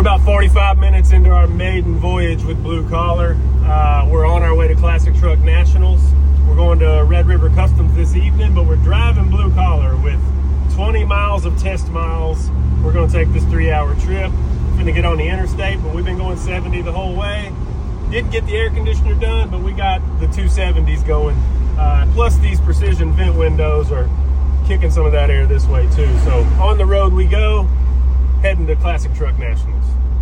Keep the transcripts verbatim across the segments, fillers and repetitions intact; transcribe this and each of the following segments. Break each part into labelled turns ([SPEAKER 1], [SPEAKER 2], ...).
[SPEAKER 1] about forty-five minutes into our maiden voyage with Blue Collar. Uh, we're on our way to Classic Truck Nationals. We're going to Red River Customs this evening, but we're driving Blue Collar with twenty miles of test miles. We're going to take this three-hour trip. We're going to get on the interstate, but we've been going seventy the whole way. Didn't get the air conditioner done, but we got the two seventies going. Uh, plus, these precision vent windows are kicking some of that air this way too. So on the road we go, heading to Classic Truck Nationals.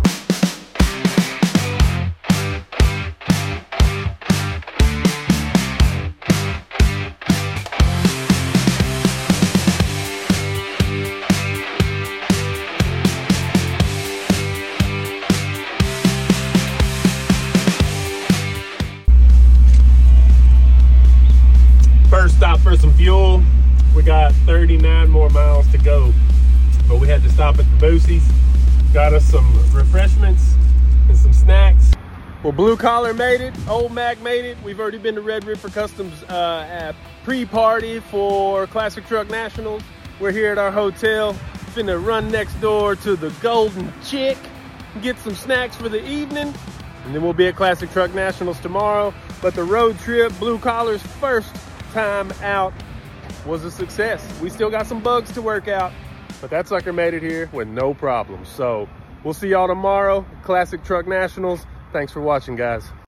[SPEAKER 1] First stop for some fuel. We got thirty-nine more miles to go, but we had to stop at the Boosie's. Got us some refreshments and some snacks. Well, Blue Collar made it. Old Mac made it. We've already been to Red River Customs uh, at pre-party for Classic Truck Nationals. We're here at our hotel. Finna run next door to the Golden Chick, get some snacks for the evening, and then we'll be at Classic Truck Nationals tomorrow. But the road trip, Blue Collar's first time out, was a success. We still got some bugs to work out, but that sucker made it here with no problems. So we'll see y'all tomorrow, Classic Truck Nationals. Thanks for watching, guys.